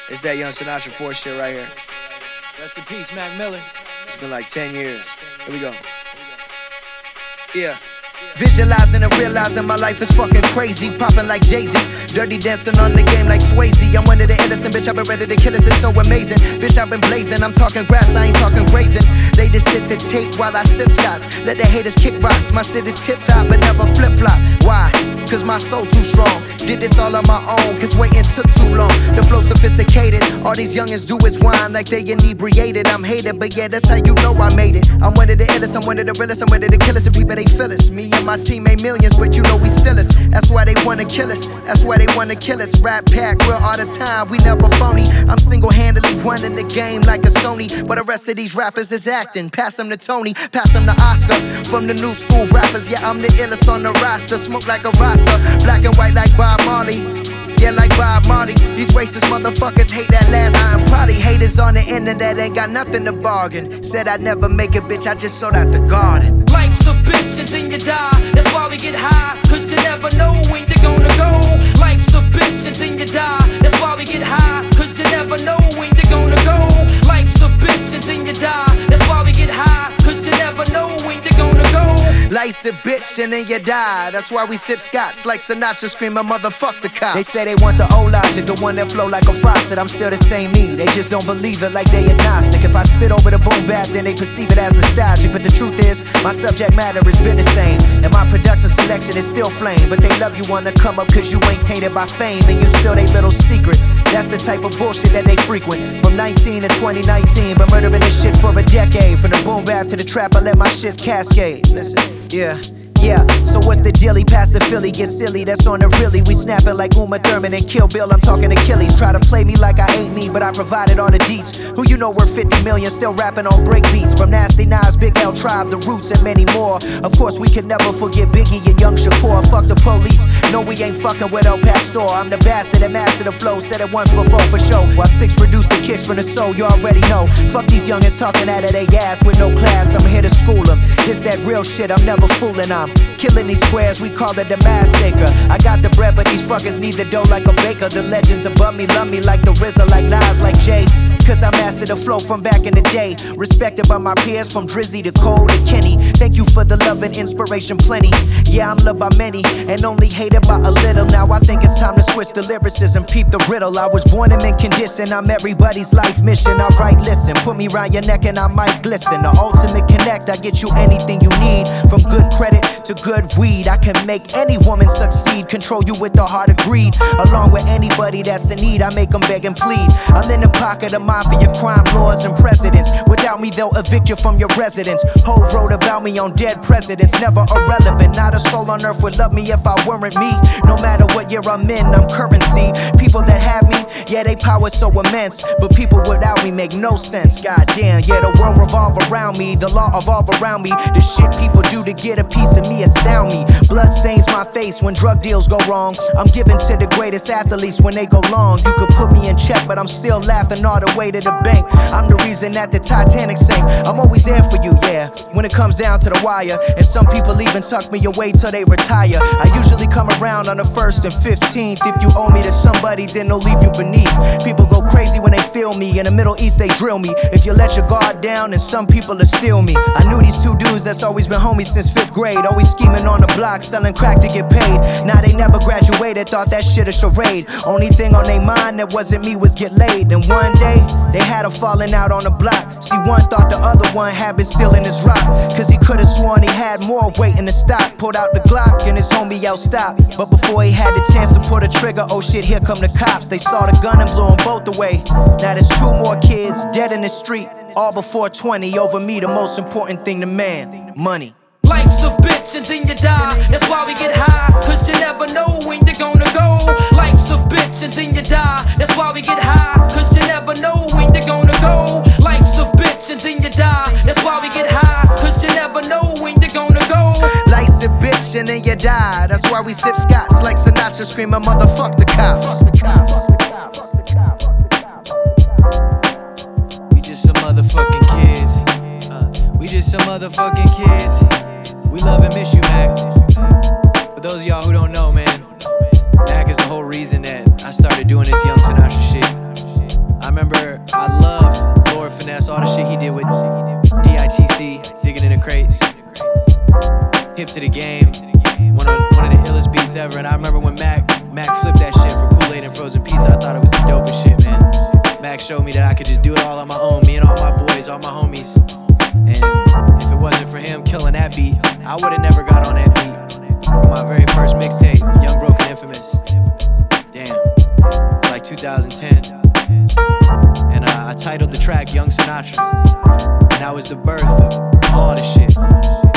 It's that Young Sinatra 4 shit right here. Rest in peace, Mac Miller. It's been like 10 years. Here we go. Yeah. Visualizing and realizing my life is fucking crazy. Popping like Jay-Z. Dirty dancing on the game like Swayze. I'm one of the innocent, bitch, I've been ready to kill us, it's so amazing. Bitch, I've been blazing, I'm talking grass, I ain't talking grazing. They just sit the tape while I sip shots. Let the haters kick rocks, my shit is tip-top but never flip-flop. Why? Cause my soul too strong. Did this all on my own, cause waiting took too long. The flow sophisticated, all these youngins do is whine like they inebriated. I'm hated, but yeah, that's how you know I made it. I'm one of the illest, I'm one of the realest, I'm one of the killers. The people, they feel us. Me and my team made millions, but you know we still us. That's why they wanna kill us, that's why they wanna kill us. Rap pack, real all the time, we never phony. I'm single-handedly running the game like a Sony. But the rest of these rappers is acting. Pass them to Tony, pass them to Oscar. From the new school rappers, yeah, I'm the illest on the roster. Smoke like a roster, black and white like Bob Marley. Yeah, like Bob Marley. These racist motherfuckers hate that last iron. Probably haters on the internet ain't got nothing to bargain. Said I'd never make it, bitch, I just sold out the garden. Life's a bitch and then you die. That's why we get high, cause you never know when you're gonna go. Life's a bitch and then you die. That's why we get high, cause you never know when you're gonna go. Life's a bitch and then you die. That's why we get high, cause you never know when you're gonna go. Life's a bitch and then you die. That's why we sip scotch like Sinatra screaming motherfuck the cops. They say they want the old logic, the one that flow like a faucet. I'm still the same me, they just don't believe it like they agnostic. If I spit over the boom bap, then they perceive it as nostalgic. But the truth is, my subject matter has been the same, and my production selection is still flame. But they love you wanna come up cause you ain't tainted by fame, and you still they little secret. That's the type of bullshit that they frequent. From 19 to 2019, been murdering this shit for a decade. From the boom bap to the trap, I let my shit cascade. Listen, yeah, so what's the dealie? Past the Philly, get silly, that's on the really. We snapping like Uma Thurman and Kill Bill, I'm talking Achilles. Try to play me like I ain't me, but I provided all the deets. Who you know worth 50 million, still rapping on break beats. From Nasty Nas, Big L Tribe, The Roots, and many more. Of course, we can never forget Biggie and Young Shakur. Fuck the police, no we ain't fucking with El Pastor. I'm the bastard that mastered the flow, said it once before for show. While 6 produce the kicks from the soul, you already know. Fuck these youngins talking out of their ass with no class, I'm here to school them. Just that real shit, I'm never fooling, I'm killing these squares, we call it the massacre. I got the bread, but these fuckers need the dough like a baker. The legends above me love me like the RZA, like Nas, like Jay. Cause I mastered the flow from back in the day. Respected by my peers from Drizzy to Cole to Kenny. Thank you for the love and inspiration plenty. Yeah, I'm loved by many and only hated by a little. Now I think it's time to switch the lyricism, peep the riddle. I was born in mint condition, I'm everybody's life mission. Alright, listen, put me round your neck and I might glisten. The ultimate connect, I get you anything you need. From good credit to good weed, I can make any woman succeed. Control you with the heart of greed. Along with anybody that's in need, I make them beg and plead. I'm in the pocket of mafia, crime lords and presidents. Without me, they'll evict you from your residence. Whole wrote about me on dead presidents, never irrelevant. Not a soul on earth would love me if I weren't me. No matter what year I'm in, I'm currency. People that have me, yeah, they power so immense. But people without me make no sense. Goddamn, yeah, the world revolve around me, the law evolve around me. The shit people do to get a piece of me astound me. Blood stains my face when drug deals go wrong. I'm giving to the greatest athletes when they go long. You could put me in check, but I'm still laughing all the way to the bank. I'm the reason that the Titanic sank. I'm always there for you, yeah, when it comes down to the wire. And some people even tuck me away till they retire. I usually come around on the 1st and 15th. If you owe me to somebody, then they'll leave you beneath. People go crazy when they feel me. In the Middle East, they drill me. If you let your guard down, then some people will steal me. I knew these two dudes that's always been homies since 5th grade. Always scheming on the block, selling crack to get paid. Now they never graduated, thought that shit a charade. Only thing on their mind that wasn't me was get laid. And one day, they had a falling out on the block. See, one thought the other one had been stealing his rock. Cause he could've sworn he had more waiting to stop. Pulled out the Glock and his homie out stopped. But before he had the chance to pull the trigger, oh shit, here come the cops. They saw the gun and blew them both away. Now there's 2 more kids dead in the street, all before 20. Over me, the most important thing to man, money. Life's a bitch and then you die. That's why we get high, cause you never know when you're gonna go. Life's a bitch and then you die. That's why we get high, cause you never know when you're gonna go. Life's a bitch and then you die. That's why we get high, cause you never know when you're gonna go. Life's a bitch and then you die. That's why we sip scotch like Sinatra screaming motherfuck the cops. We just some motherfucking kids. We just some motherfucking kids. We love and miss you, Mac. For those of y'all who don't know, man, Mac is the whole reason that I started doing this Young Sinatra shit. did with DITC, digging in the crates. Hip to the game, one of the illest beats ever. And I remember when Mac flipped that shit for Kool-Aid and frozen pizza. I thought it was the dopest shit, man. Mac showed me that I could just do it all on my own, me and all my boys, all my homies. And if it wasn't for him killing that beat, I would've never got on that beat. My very first mixtape, Young Broken Infamous. Damn, it's like 2010. And I titled the track Young Sinatra. And that was the birth of all this shit.